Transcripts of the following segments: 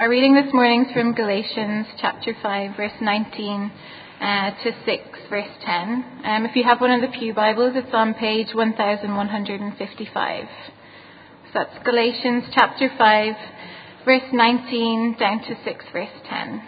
Our reading this morning is from Galatians chapter 5, verse 19 to 6, verse 10. If you have one of the Pew Bibles, it's on page 1155. So that's Galatians chapter 5, verse 19 down to 6, verse 10.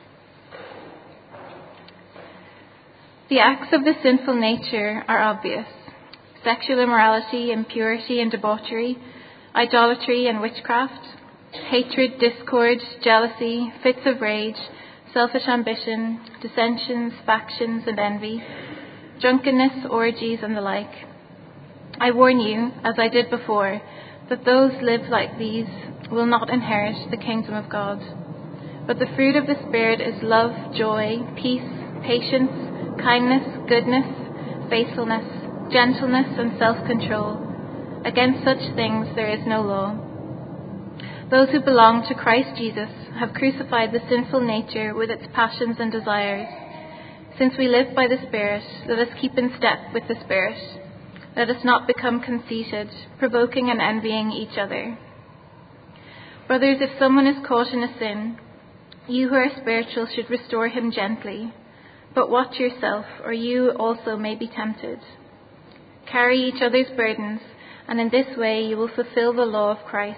The acts of the sinful nature are obvious: sexual immorality, impurity and debauchery, idolatry and witchcraft, hatred, discord, jealousy, fits of rage, selfish ambition, dissensions, factions and envy, drunkenness, orgies and the like. I warn you, as I did before, that those live like these will not inherit the kingdom of God. But the fruit of the Spirit is love, joy, peace, patience, kindness, goodness, faithfulness, gentleness and self-control. Against such things there is no law. Those who belong to Christ Jesus have crucified the sinful nature with its passions and desires. Since we live by the Spirit, let us keep in step with the Spirit. Let us not become conceited, provoking and envying each other. Brothers, if someone is caught in a sin, you who are spiritual should restore him gently. But watch yourself, or you also may be tempted. Carry each other's burdens, and in this way you will fulfill the law of Christ.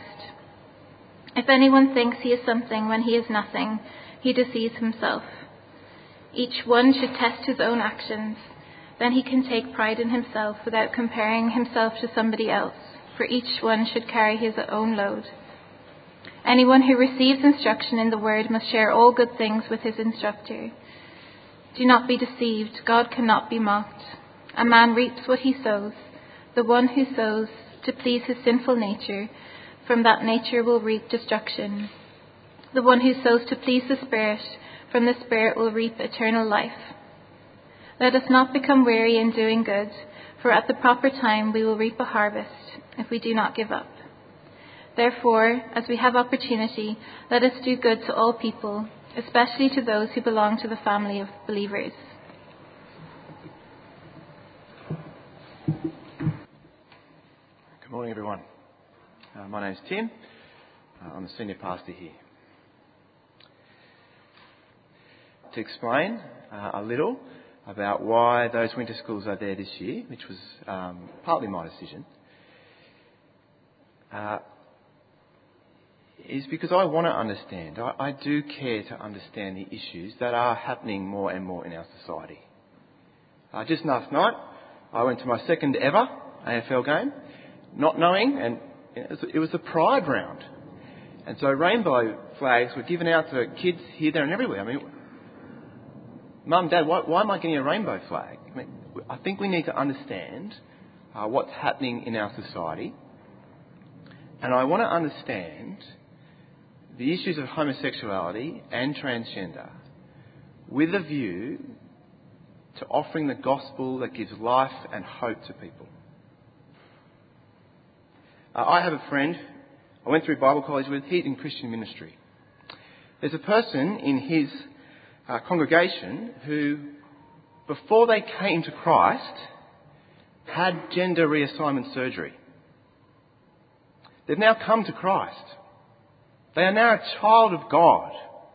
If anyone thinks he is something when he is nothing, he deceives himself. Each one should test his own actions. Then he can take pride in himself without comparing himself to somebody else, for each one should carry his own load. Anyone who receives instruction in the word must share all good things with his instructor. Do not be deceived. God cannot be mocked. A man reaps what he sows. The one who sows to please his sinful nature, from that nature will reap destruction. The one who sows to please the Spirit, from the Spirit will reap eternal life. Let us not become weary in doing good, for at the proper time we will reap a harvest if we do not give up. Therefore, as we have opportunity, let us do good to all people, especially to those who belong to the family of believers. Good morning, everyone. My name's Tim. I'm the senior pastor here. To explain a little about why those winter schools are there this year, which was partly my decision, is because I want to understand. I do care to understand the issues that are happening more and more in our society. Just last night, I went to my second ever AFL game, not knowing, and it was the Pride round. And so rainbow flags were given out to kids here, there and everywhere. I mean, Mum, Dad, why am I getting a rainbow flag? I think we need to understand what's happening in our society. And I want to understand the issues of homosexuality and transgender with a view to offering the gospel that gives life and hope to people. I have a friend I went through Bible college with. He's in Christian ministry. There's a person in his congregation who, before they came to Christ, had gender reassignment surgery. They've now come to Christ. They are now a child of God.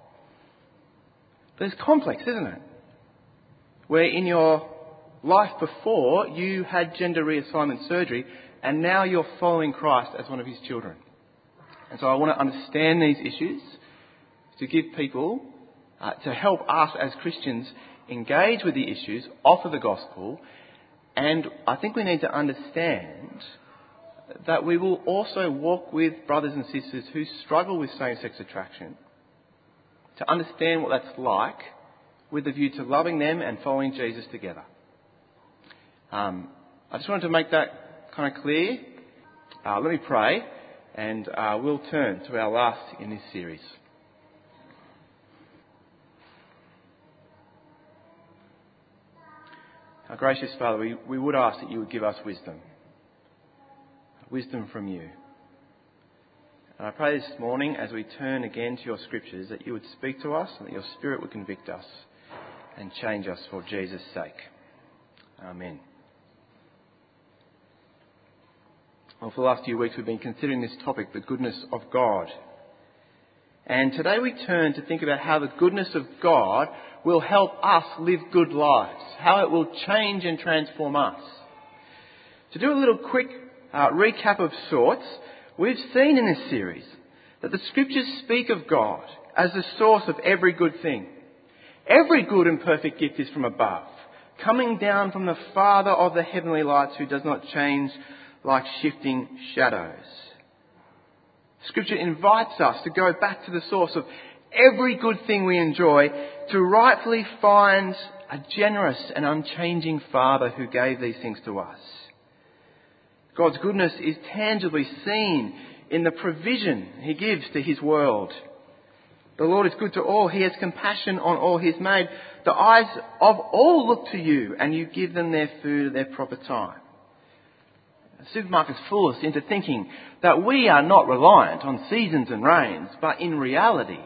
But it's complex, isn't it? Where in your life before you had gender reassignment surgery, and now you're following Christ as one of his children. And so I want to understand these issues to give people, to help us as Christians engage with the issues, offer the gospel, and I think we need to understand that we will also walk with brothers and sisters who struggle with same-sex attraction, to understand what that's like with a view to loving them and following Jesus together. I just wanted to make that kind of clear. Let me pray, and we'll turn to our last in this series. Our gracious Father, we would ask that you would give us wisdom from you. And I pray this morning, as we turn again to your scriptures, that you would speak to us and that your Spirit would convict us and change us for Jesus' sake. Amen. Well, for the last few weeks we've been considering this topic, the goodness of God. And today we turn to think about how the goodness of God will help us live good lives, how it will change and transform us. To do a little quick recap of sorts, we've seen in this series that the Scriptures speak of God as the source of every good thing. Every good and perfect gift is from above, coming down from the Father of the heavenly lights, who does not change like shifting shadows. Scripture invites us to go back to the source of every good thing we enjoy, to rightfully find a generous and unchanging Father who gave these things to us. God's goodness is tangibly seen in the provision He gives to His world. The Lord is good to all. He has compassion on all He's made. The eyes of all look to you, and you give them their food at their proper time. Supermarkets fool us into thinking that we are not reliant on seasons and rains, but in reality,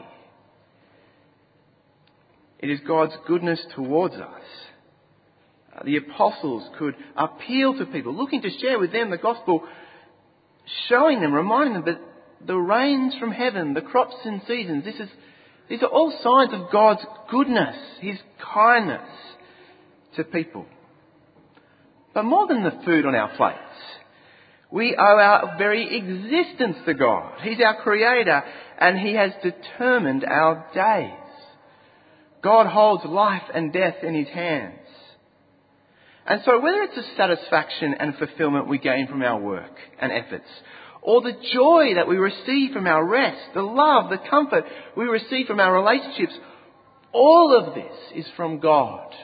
it is God's goodness towards us. The apostles could appeal to people looking to share with them the gospel, showing them, reminding them that the rains from heaven, the crops in seasons, these are all signs of God's goodness, His kindness to people. But more than the food on our plates, we owe our very existence to God. He's our Creator, and He has determined our days. God holds life and death in His hands. And so whether it's the satisfaction and fulfillment we gain from our work and efforts, or the joy that we receive from our rest, the love, the comfort we receive from our relationships, all of this is from God.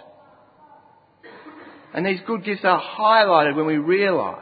And these good gifts are highlighted when we realise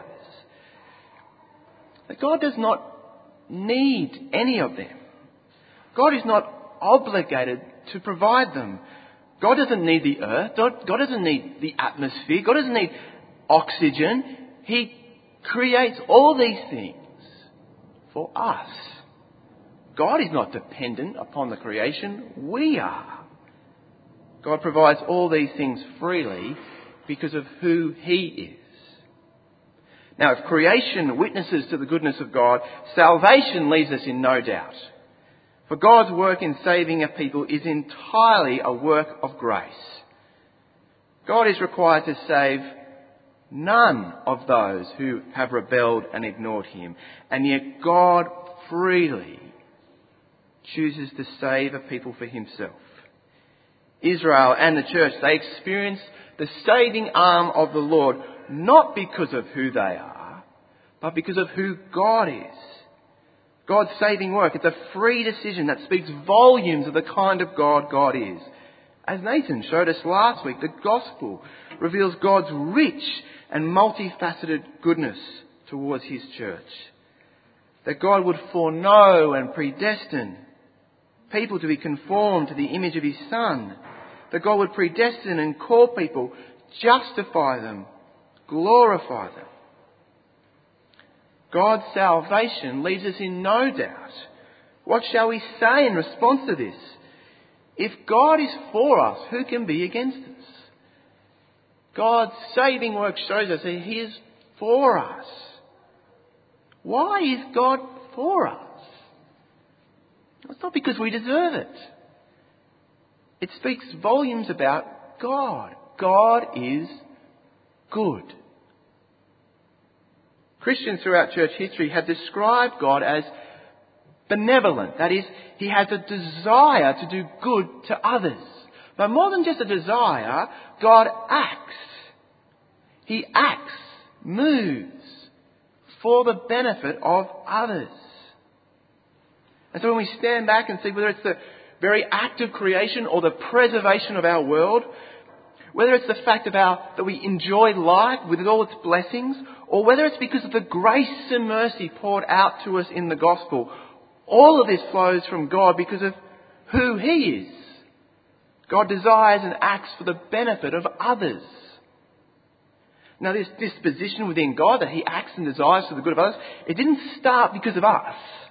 that God does not need any of them. God is not obligated to provide them. God doesn't need the earth. God doesn't need the atmosphere. God doesn't need oxygen. He creates all these things for us. God is not dependent upon the creation. We are. God provides all these things freely because of who He is. Now, if creation witnesses to the goodness of God, salvation leaves us in no doubt. For God's work in saving a people is entirely a work of grace. God is required to save none of those who have rebelled and ignored Him. And yet God freely chooses to save a people for Himself. Israel and the church, they experience the saving arm of the Lord, not because of who they are, but because of who God is. God's saving work, it's a free decision that speaks volumes of the kind of God God is. As Nathan showed us last week, the gospel reveals God's rich and multifaceted goodness towards His church. That God would foreknow and predestine people to be conformed to the image of His Son. That God would predestine and call people, justify them, glorify them. God's salvation leaves us in no doubt. What shall we say in response to this? If God is for us, who can be against us? God's saving work shows us that He is for us. Why is God for us? It's not because we deserve it. It speaks volumes about God. God is good. Christians throughout church history have described God as benevolent. That is, He has a desire to do good to others. But more than just a desire, God acts. He acts, moves for the benefit of others. And so when we stand back and see whether it's the very act of creation or the preservation of our world, whether it's the fact that we enjoy life with all its blessings, or whether it's because of the grace and mercy poured out to us in the gospel, all of this flows from God because of who He is. God desires and acts for the benefit of others. Now, this disposition within God that He acts and desires for the good of others, it didn't start because of us.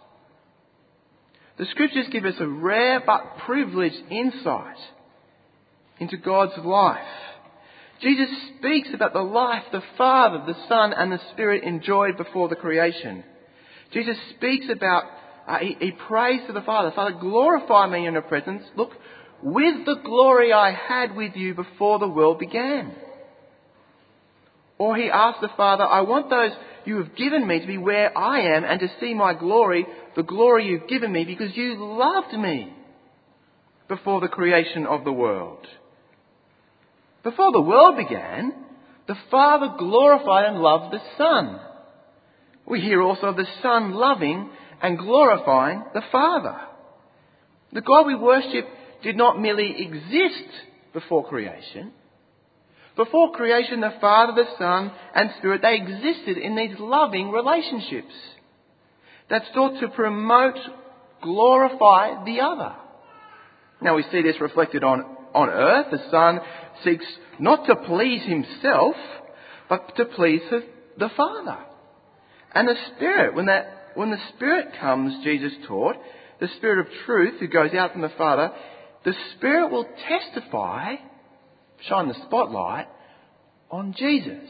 The Scriptures give us a rare but privileged insight into God's life. Jesus speaks about the life the Father, the Son and the Spirit enjoyed before the creation. Jesus speaks about he prays to the Father, Father, glorify me in your presence. Look, with the glory I had with you before the world began. Or he asks the Father, I want those you have given me to be where I am and to see my glory, the glory you've given me, because you loved me before the creation of the world. Before the world began, the Father glorified and loved the Son. We hear also of the Son loving and glorifying the Father. The God we worship did not merely exist before creation. Before creation, the Father, the Son and Spirit, they existed in these loving relationships that sought to promote, glorify the other. Now we see this reflected on earth. The Son seeks not to please himself, but to please the Father. And the Spirit, when the Spirit comes, Jesus taught, the Spirit of truth who goes out from the Father, the Spirit will testify, shine the spotlight on Jesus.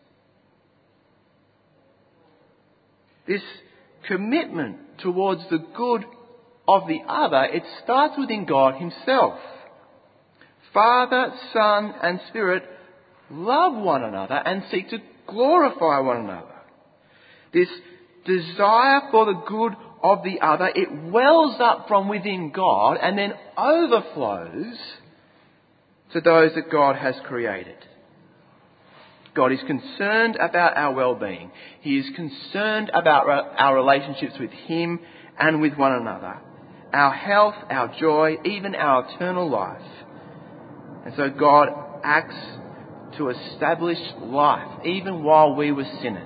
This commitment towards the good of the other, it starts within God himself. Father, Son and Spirit love one another and seek to glorify one another. This desire for the good of the other, it wells up from within God and then overflows to those that God has created. God is concerned about our well-being. He is concerned about our relationships with him and with one another. Our health, our joy, even our eternal life. And so God acts to establish life even while we were sinners.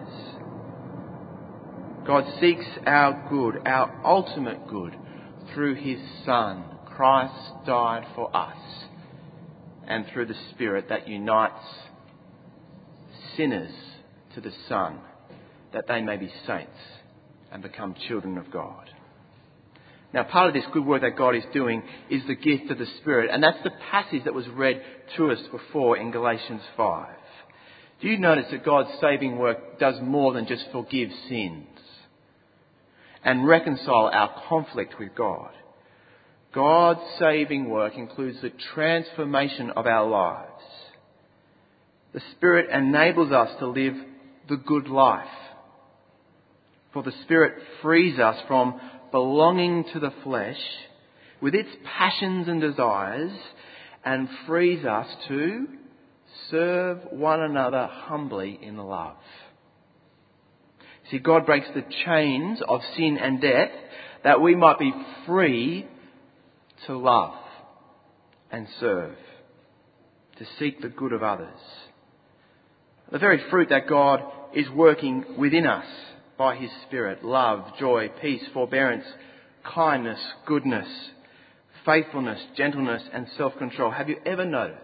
God seeks our good, our ultimate good, through his Son. Christ died for us. And through the Spirit that unites sinners to the Son, that they may be saints and become children of God. Now, part of this good work that God is doing is the gift of the Spirit. And that's the passage that was read to us before in Galatians 5. Do you notice that God's saving work does more than just forgive sins and reconcile our conflict with God? God's saving work includes the transformation of our lives. The Spirit enables us to live the good life. For the Spirit frees us from belonging to the flesh with its passions and desires and frees us to serve one another humbly in love. See, God breaks the chains of sin and death that we might be free to love and serve, to seek the good of others. The very fruit that God is working within us by his Spirit, love, joy, peace, forbearance, kindness, goodness, faithfulness, gentleness and self-control. Have you ever noticed?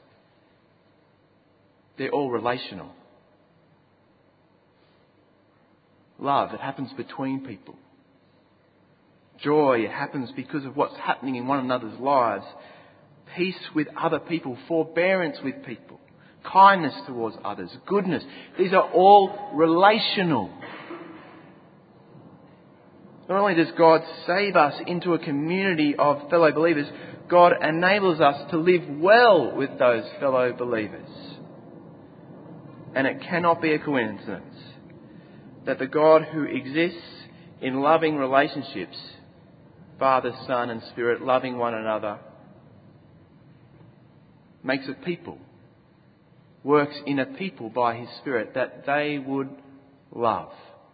They're all relational. Love, it happens between people. Joy, it happens because of what's happening in one another's lives. Peace with other people, forbearance with people, kindness towards others, goodness. These are all relational. Not only does God save us into a community of fellow believers, God enables us to live well with those fellow believers. And it cannot be a coincidence that the God who exists in loving relationships, Father, Son and Spirit, loving one another, makes a people, works in a people by his Spirit that they would love.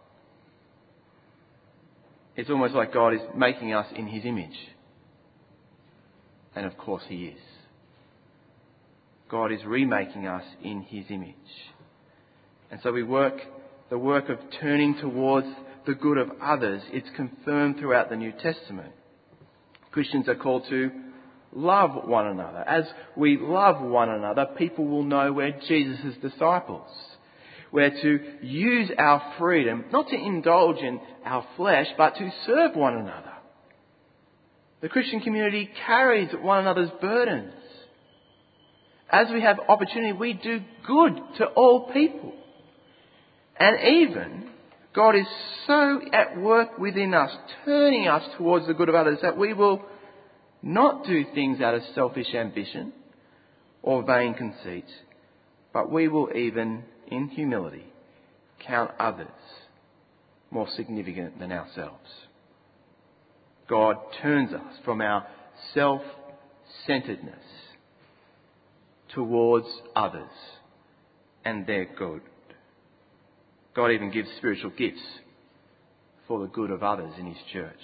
It's almost like God is making us in his image. And of course he is. God is remaking us in his image. And so the work of turning towards the good of others, it's confirmed throughout the New Testament. Christians are called to love one another. As we love one another, people will know we're Jesus' disciples. We're to use our freedom, not to indulge in our flesh, but to serve one another. The Christian community carries one another's burdens. As we have opportunity, we do good to all people. And even God is so at work within us, turning us towards the good of others, that we will not do things out of selfish ambition or vain conceit, but we will even, in humility, count others more significant than ourselves. God turns us from our self-centeredness towards others and their good. God even gives spiritual gifts for the good of others in his church.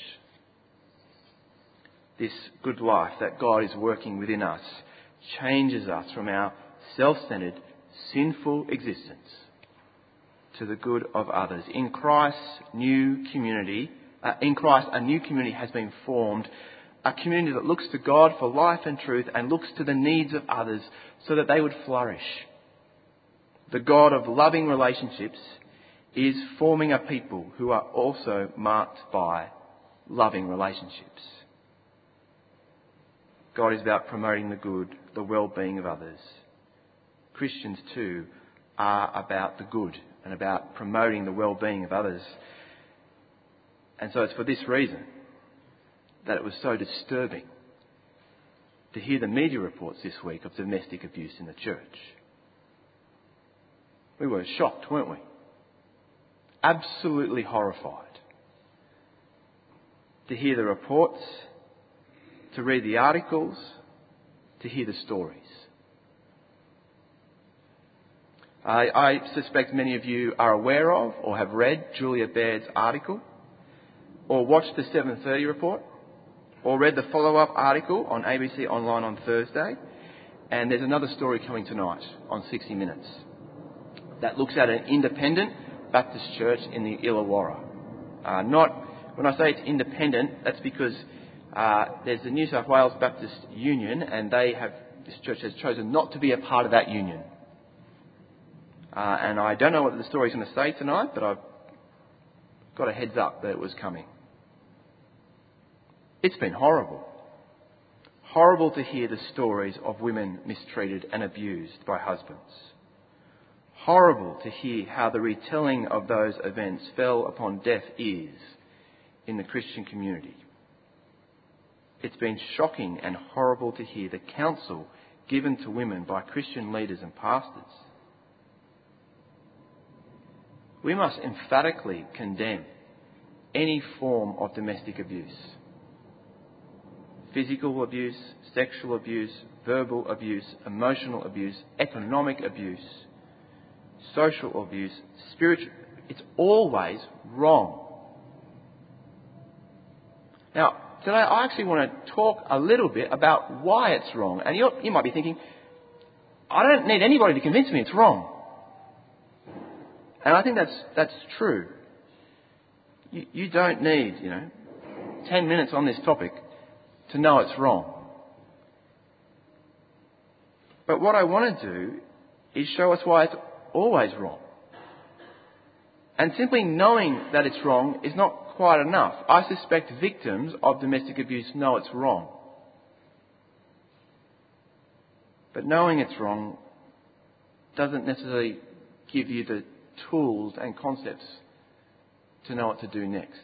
This good life that God is working within us changes us from our self-centered, sinful existence to the good of others. In Christ, a new community has been formed, a community that looks to God for life and truth and looks to the needs of others so that they would flourish. The God of loving relationships is forming a people who are also marked by loving relationships. God is about promoting the good, the well-being of others. Christians too are about the good and about promoting the well-being of others. And so it's for this reason that it was so disturbing to hear the media reports this week of domestic abuse in the church. We were shocked, weren't we? Absolutely horrified to hear the reports, to read the articles, to hear the stories. I suspect many of you are aware of or have read Julia Baird's article, or watched the 7:30 report, or read the follow-up article on ABC Online on Thursday. And there's another story coming tonight on 60 Minutes that looks at an independent Baptist church in the Illawarra. When I say it's independent, that's because there's the New South Wales Baptist Union, and this church has chosen not to be a part of that union. And I don't know what the story's going to say tonight, but I've got a heads up that it was coming. It's been horrible. Horrible to hear the stories of women mistreated and abused by husbands. Horrible to hear how the retelling of those events fell upon deaf ears in the Christian community. It's been shocking and horrible to hear the counsel given to women by Christian leaders and pastors. We must emphatically condemn any form of domestic abuse. Physical abuse, sexual abuse, verbal abuse, emotional abuse, economic abuse, social abuse, spiritual. It's always wrong. Now, today I actually want to talk a little bit about why it's wrong. And you might be thinking, I don't need anybody to convince me it's wrong. And I think that's true. You don't need, 10 minutes on this topic to know it's wrong. But what I want to do is show us why it's always wrong. And simply knowing that it's wrong is not quite enough. I suspect victims of domestic abuse know it's wrong. But knowing it's wrong doesn't necessarily give you the tools and concepts to know what to do next.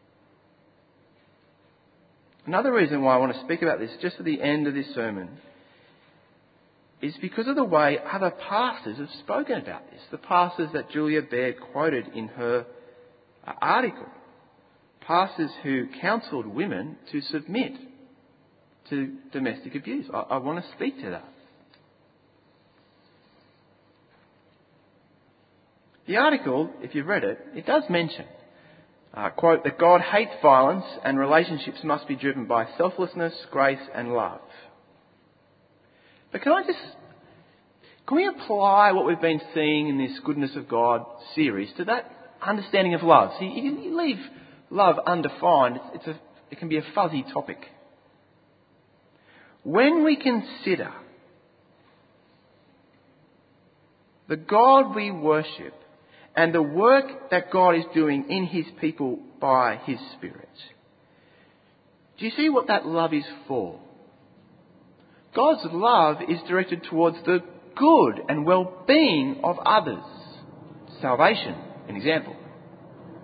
Another reason why I want to speak about this just at the end of this sermon is because of the way other pastors have spoken about this. The pastors that Julia Baird quoted in her article. Pastors who counselled women to submit to domestic abuse. I want to speak to that. The article, if you've read it, it does mention, quote, that God hates violence and relationships must be driven by selflessness, grace and love. But can we apply what we've been seeing in this Goodness of God series to that understanding of love? See, you leave love undefined, it can be a fuzzy topic. When we consider the God we worship and the work that God is doing in his people by his Spirit, do you see what that love is for? God's love is directed towards the good and well-being of others. Salvation, an example.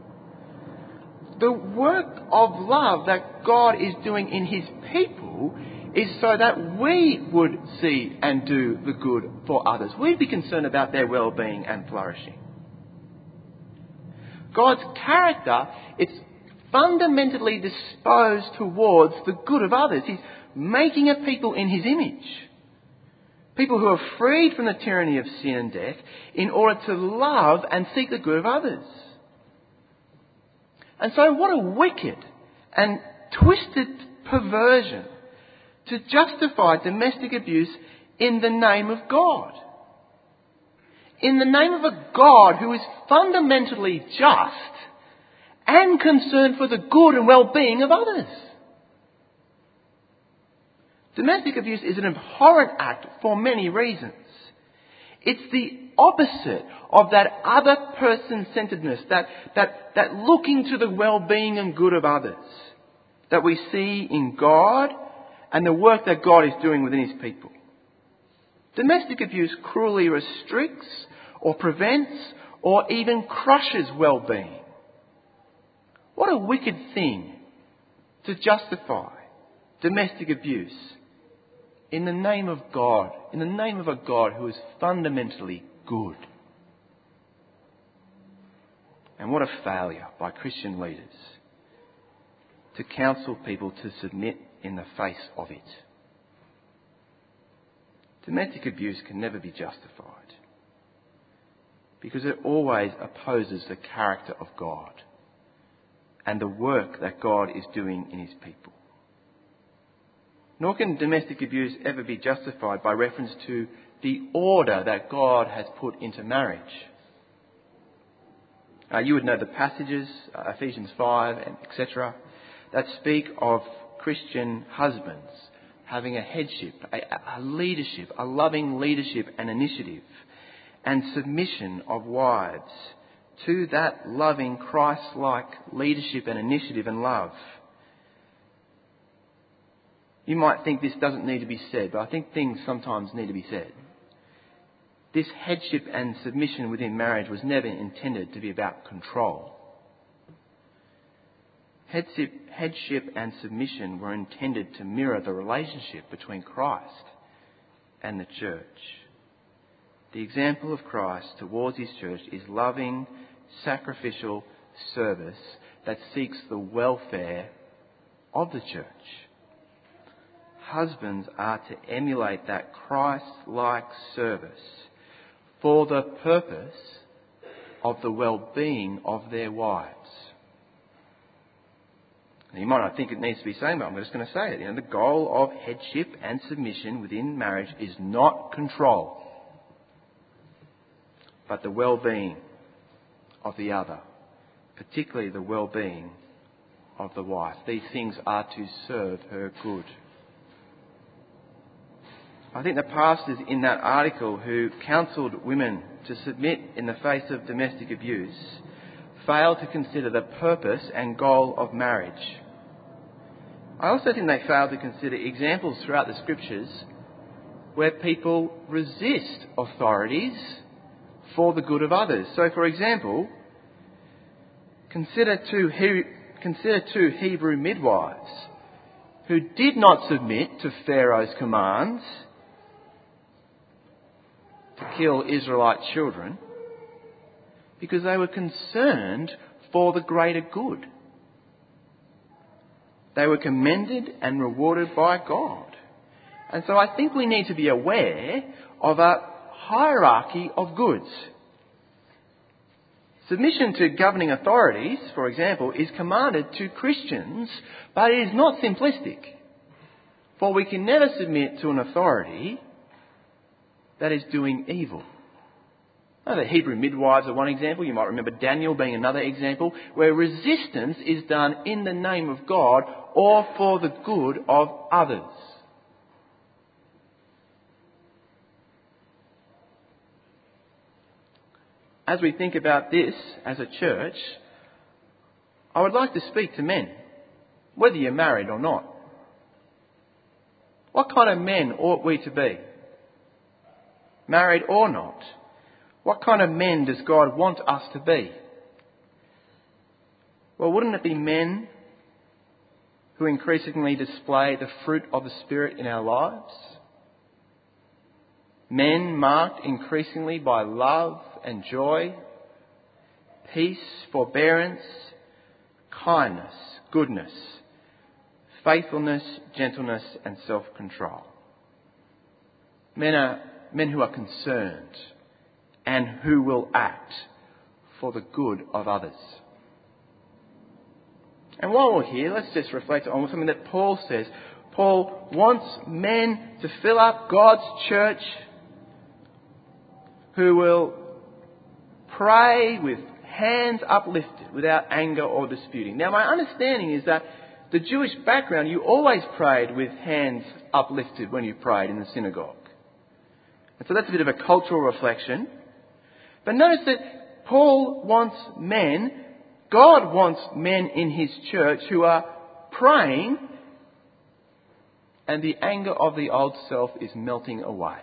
the work of love that God is doing in his people is so that we would see and do the good for others. We'd be concerned about their well-being and flourishing. God's character, it's fundamentally disposed towards the good of others. He's making a people in his image. People who are freed from the tyranny of sin and death in order to love and seek the good of others. And so what a wicked and twisted perversion to justify domestic abuse in the name of God. In the name of a God who is fundamentally just and concerned for the good and well-being of others. Domestic abuse is an abhorrent act for many reasons. It's the opposite of that other person-centeredness, that looking to the well-being and good of others that we see in God and the work that God is doing within his people. Domestic abuse cruelly restricts or prevents or even crushes well-being. What a wicked thing to justify domestic abuse in the name of God, in the name of a God who is fundamentally good. And what a failure by Christian leaders to counsel people to submit in the face of it. Domestic abuse can never be justified because it always opposes the character of God and the work that God is doing in his people. Nor can domestic abuse ever be justified by reference to the order that God has put into marriage. You would know the passages, Ephesians 5, and etc., that speak of Christian husbands having a headship, a leadership, a loving leadership and initiative, and submission of wives to that loving Christ-like leadership and initiative and love. You might think this doesn't need to be said, but I think things sometimes need to be said. This headship and submission within marriage was never intended to be about control. Headship and submission were intended to mirror the relationship between Christ and the church. The example of Christ towards his church is loving, sacrificial service that seeks the welfare of the church. Husbands are to emulate that Christ-like service for the purpose of the well-being of their wives. Now, you might not think it needs to be saying, but I'm just going to say it. The goal of headship and submission within marriage is not control, but the well-being of the other, particularly the well-being of the wife. These things are to serve her good. I think the pastors in that article who counselled women to submit in the face of domestic abuse failed to consider the purpose and goal of marriage. I also think they failed to consider examples throughout the scriptures where people resist authorities for the good of others. So, for example, consider two Hebrew midwives who did not submit to Pharaoh's commands to kill Israelite children because they were concerned for the greater good. They were commended and rewarded by God. And so I think we need to be aware of a hierarchy of goods. Submission to governing authorities, for example, is commanded to Christians, but it is not simplistic. For we can never submit to an authority that is doing evil. Now, the Hebrew midwives are one example. You might remember Daniel being another example, where resistance is done in the name of God or for the good of others. As we think about this as a church, I would like to speak to men, whether you're married or not. What kind of men ought we to be? Married or not? What kind of men does God want us to be? Well, wouldn't it be men who increasingly display the fruit of the Spirit in our lives? Men marked increasingly by love and joy, peace, forbearance, kindness, goodness, faithfulness, gentleness and self-control. Men who are concerned and who will act for the good of others. And while we're here, let's just reflect on something that Paul says. Paul wants men to fill up God's church who will pray with hands uplifted without anger or disputing. Now, my understanding is that the Jewish background, you always prayed with hands uplifted when you prayed in the synagogue. And so that's a bit of a cultural reflection. But notice that Paul wants men, God wants men in his church who are praying and the anger of the old self is melting away.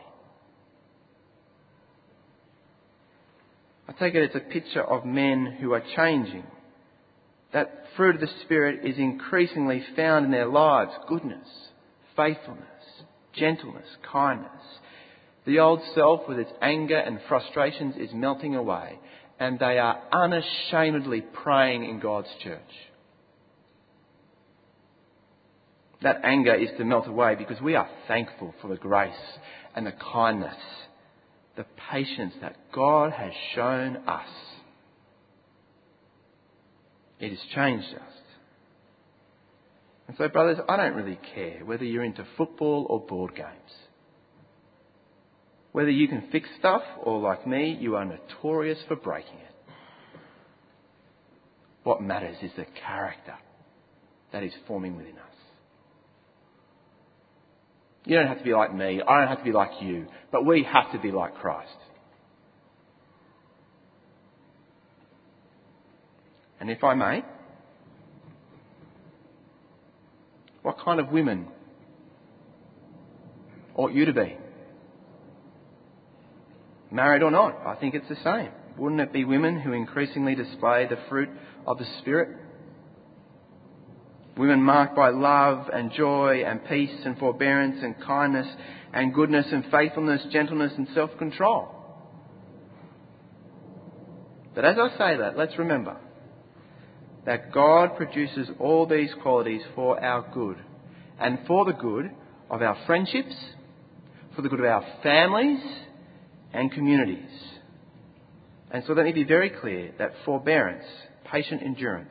I take it it's a picture of men who are changing. That fruit of the Spirit is increasingly found in their lives. Goodness, faithfulness, gentleness, kindness. The old self with its anger and frustrations is melting away. And they are unashamedly praying in God's church. That anger is to melt away because we are thankful for the grace and the kindness, the patience that God has shown us. It has changed us. And so, brothers, I don't really care whether you're into football or board games. Whether you can fix stuff or, like me, you are notorious for breaking it. What matters is the character that is forming within us. You don't have to be like me. I don't have to be like you. But we have to be like Christ. And if I may, what kind of women ought you to be? Married or not, I think it's the same. Wouldn't it be women who increasingly display the fruit of the Spirit? Women marked by love and joy and peace and forbearance and kindness and goodness and faithfulness, gentleness and self-control. But as I say that, let's remember that God produces all these qualities for our good and for the good of our friendships, for the good of our families and communities. And so let me be very clear that forbearance, patient endurance,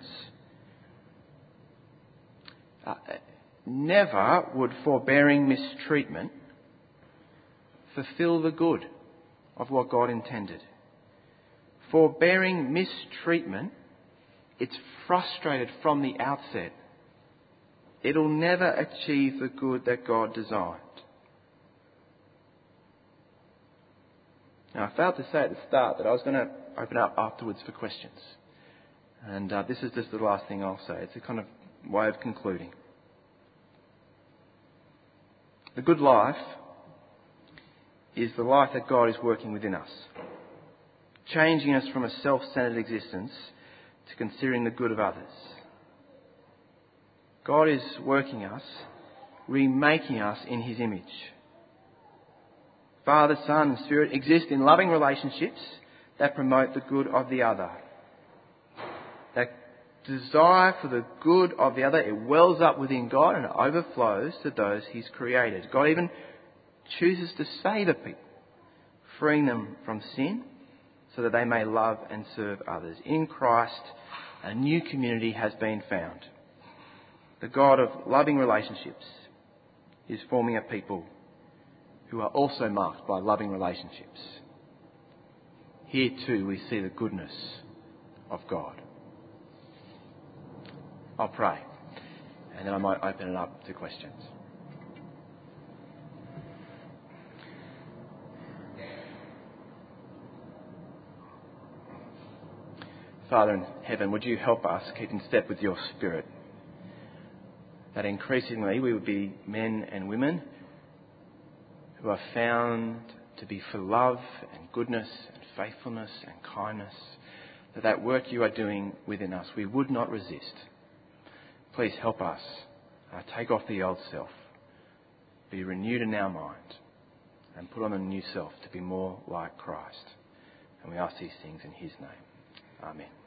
never would forbearing mistreatment fulfill the good of what God intended. Forbearing mistreatment, it's frustrated from the outset. It'll never achieve the good that God designed. Now, I failed to say at the start that I was going to open up afterwards for questions. And this is just the last thing I'll say. It's a kind of way of concluding. The good life is the life that God is working within us, changing us from a self-centered existence to considering the good of others. God is working us, remaking us in His image. Father, Son and Spirit exist in loving relationships that promote the good of the other. That desire for the good of the other, it wells up within God and it overflows to those He's created. God even chooses to save a people, freeing them from sin so that they may love and serve others. In Christ, a new community has been found. The God of loving relationships is forming a people who are also marked by loving relationships. Here too we see the goodness of God. I'll pray, and then I might open it up to questions. Father in heaven, would you help us keep in step with your Spirit, that increasingly we would be men and women who are found to be for love and goodness and faithfulness and kindness, that work you are doing within us, we would not resist. Please help us take off the old self, be renewed in our mind, and put on the new self to be more like Christ. And we ask these things in his name. Amen.